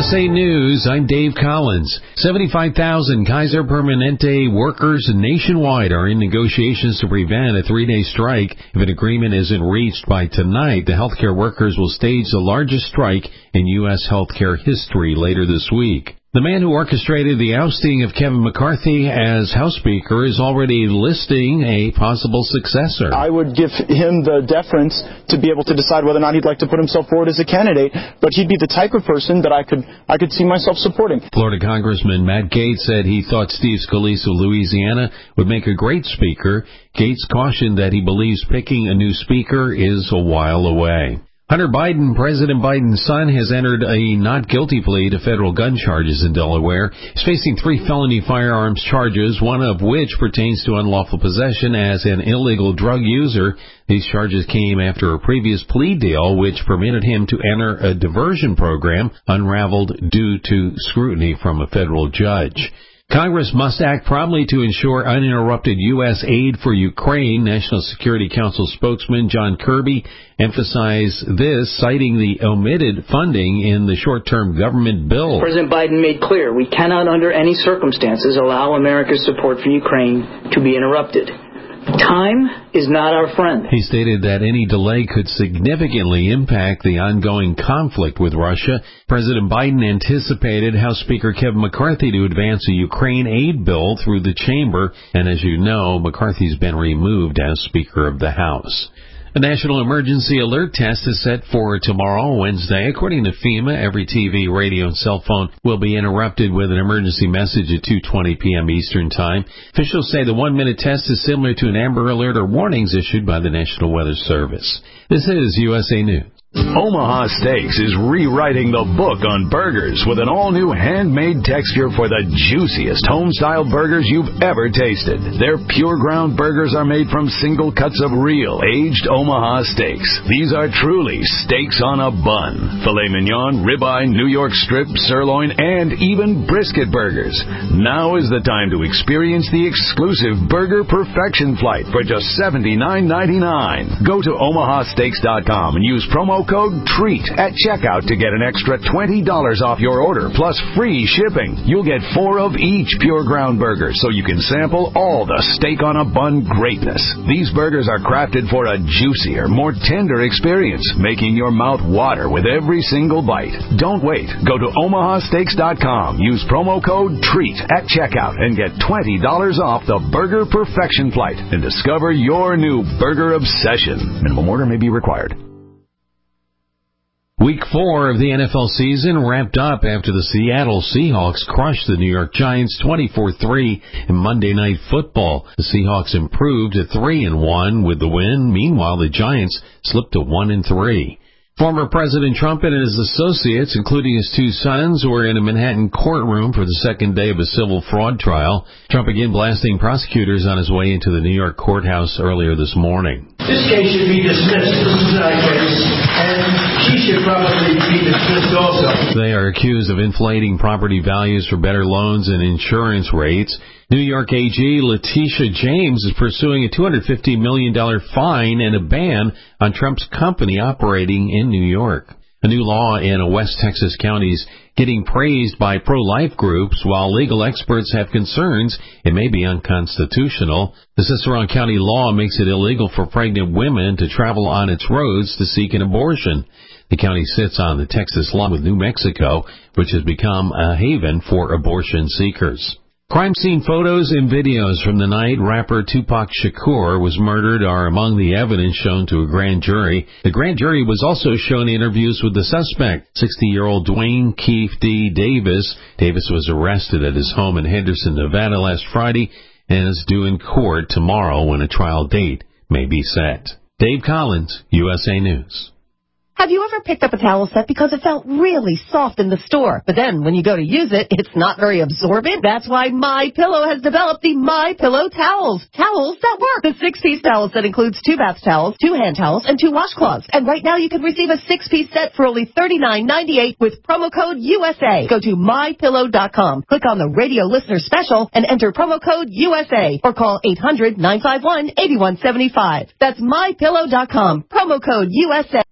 USA News, I'm Dave Collins. 75,000 Kaiser Permanente workers nationwide are in negotiations to prevent a 3-day strike. If an agreement isn't reached by tonight, the healthcare workers will stage the largest strike in U.S. healthcare history later this week. The man who orchestrated the ousting of Kevin McCarthy as House Speaker is already listing a possible successor. I would give him the deference to be able to decide whether or not he'd like to put himself forward as a candidate, but he'd be the type of person that I could see myself supporting. Florida Congressman Matt Gaetz said he thought Steve Scalise of Louisiana would make a great speaker. Gaetz cautioned that he believes picking a new speaker is a while away. Hunter Biden, President Biden's son, has entered a not guilty plea to federal gun charges in Delaware. He's facing 3 felony firearms charges, one of which pertains to unlawful possession as an illegal drug user. These charges came after a previous plea deal which permitted him to enter a diversion program unraveled due to scrutiny from a federal judge. Congress must act promptly to ensure uninterrupted U.S. aid for Ukraine. National Security Council spokesman John Kirby emphasized this, citing the omitted funding in the short-term government bill. President Biden made clear we cannot under any circumstances allow America's support for Ukraine to be interrupted. Time is not our friend. He stated that any delay could significantly impact the ongoing conflict with Russia. President Biden anticipated House Speaker Kevin McCarthy to advance a Ukraine aid bill through the chamber, and as you know, McCarthy's been removed as Speaker of the House. A national emergency alert test is set for tomorrow, Wednesday. According to FEMA, every TV, radio, and cell phone will be interrupted with an emergency message at 2:20 p.m. Eastern Time. Officials say the 1-minute test is similar to an Amber Alert or warnings issued by the National Weather Service. This is USA News. Omaha Steaks is rewriting the book on burgers with an all-new handmade texture for the juiciest home-style burgers you've ever tasted. Their pure ground burgers are made from single cuts of real, aged Omaha steaks. These are truly steaks on a bun. Filet mignon, ribeye, New York strip, sirloin, and even brisket burgers. Now is the time to experience the exclusive Burger Perfection Flight for just $79.99. Go to omahasteaks.com and use promo code TREAT at checkout to get an extra $20 off your order, plus free shipping. You'll get 4 of each pure ground burger, so you can sample all the steak on a bun greatness. These burgers are crafted for a juicier, more tender experience, making your mouth water with every single bite. Don't wait. Go to omahasteaks.com, use promo code TREAT at checkout, and get $20 off the Burger Perfection Flight and discover your new burger obsession. Minimum order may be required. Week 4 of the NFL season wrapped up after the Seattle Seahawks crushed the New York Giants 24-3 in Monday Night Football. The Seahawks improved to 3-1 with the win. Meanwhile, the Giants slipped to 1-3. Former President Trump and his associates, including his 2 sons, were in a Manhattan courtroom for the second day of a civil fraud trial. Trump again blasting prosecutors on his way into the New York courthouse earlier this morning. This case should be dismissed. This is not a case, and she should probably be dismissed also. They are accused of inflating property values for better loans and insurance rates. New York AG Letitia James is pursuing a $250 million fine and a ban on Trump's company operating in New York. A new law in a West Texas county is getting praised by pro-life groups, while legal experts have concerns it may be unconstitutional. The Cicerone County law makes it illegal for pregnant women to travel on its roads to seek an abortion. The county sits on the Texas line with New Mexico, which has become a haven for abortion seekers. Crime scene photos and videos from the night rapper Tupac Shakur was murdered are among the evidence shown to a grand jury. The grand jury was also shown interviews with the suspect, 60-year-old Dwayne Keefe D. Davis. Davis was arrested at his home in Henderson, Nevada last Friday and is due in court tomorrow when a trial date may be set. Dave Collins, USA News. Have you ever picked up a towel set because it felt really soft in the store, but then when you go to use it, it's not very absorbent? That's why MyPillow has developed the MyPillow towels. Towels that work. The 6-piece towel set includes 2 bath towels, 2 hand towels, and 2 washcloths. And right now you can receive a 6-piece set for only $39.98 with promo code USA. Go to MyPillow.com. Click on the radio listener special and enter promo code USA or call 800-951-8175. That's MyPillow.com. Promo code USA.